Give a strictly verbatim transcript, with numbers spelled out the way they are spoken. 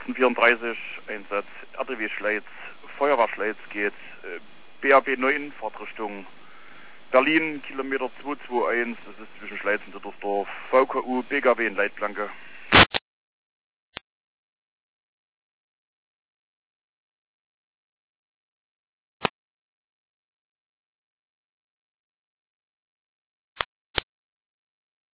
vierunddreißig, Einsatz R D W Schleiz, Feuerwehr Schleiz geht, äh, B A B neun, fahrt Richtung Berlin, Kilometer zweihunderteinundzwanzig, das ist zwischen Schleiz und Dittersdorf, V K U, B G W in Leitplanke.